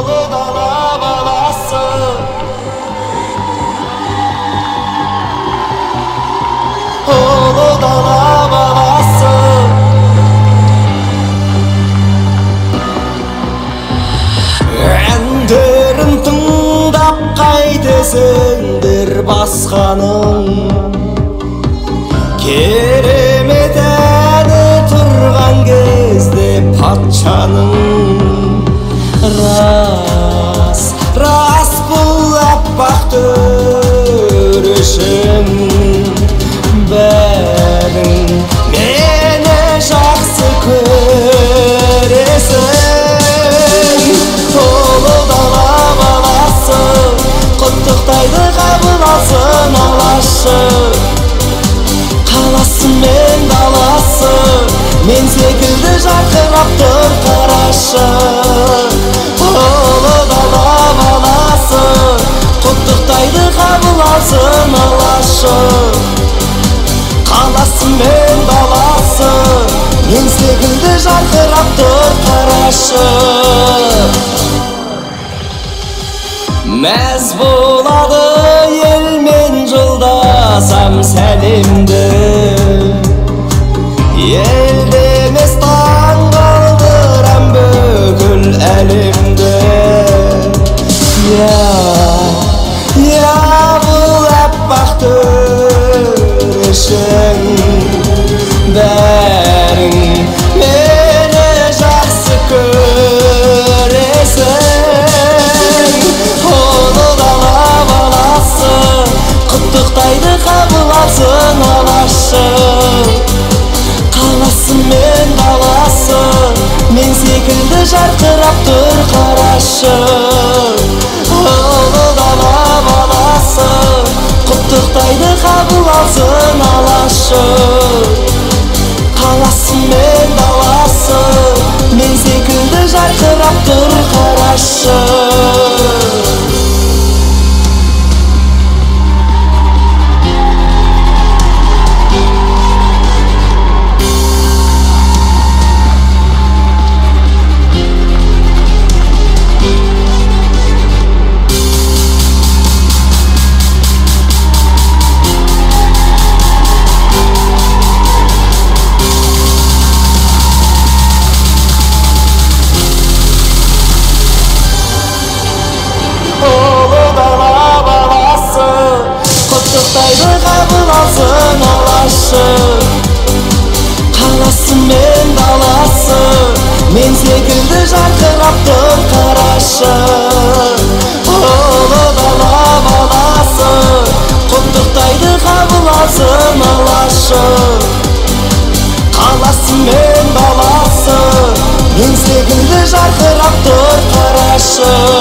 Oğlu dala balası, oğlu dala balası. Әндерін тыңдап қайтесіңдер басқаның, керемет әні тұрған кезде патшаның. Рас, рас бұл аппақ төрешім, бәрің мені жақсы көресің. Толы дала баласы, құттықтайды қабыл алсын алашы. Қаласы мен даласы, мен секілді жарқырап тұр қарашы. Толы дала баласы, құттықтайды қабыл алсын алашы. Қаласы мен даласы, мен секілді жарқырап тұр қарашы. Мәз болады елмен жолдасам сәлемді, елде емес таң қалдырам бүкіл әлемді. Я бұл аппақ төрешің, бәрің мені жақсы көресің. Оғы дала баласы, құттықтайды қабыл алсын алашы. Қаласы мен даласы, мен секілді жарқырап тұр қарашы. Оғы дала баласы, құттықтайды қабыл алсын алашы. Қаласы мен даласы, мен секілді жарқырап тұр қарашы. Құттықтайды қабыл алсын алашы. Қаласы мен даласы, мен секілді жарқырап тұр қарашы. Ұлы дала баласы, құттықтайды қабыл алсын алашы. Қаласы мен даласы, мен секілді жарқырап тұр қарашы.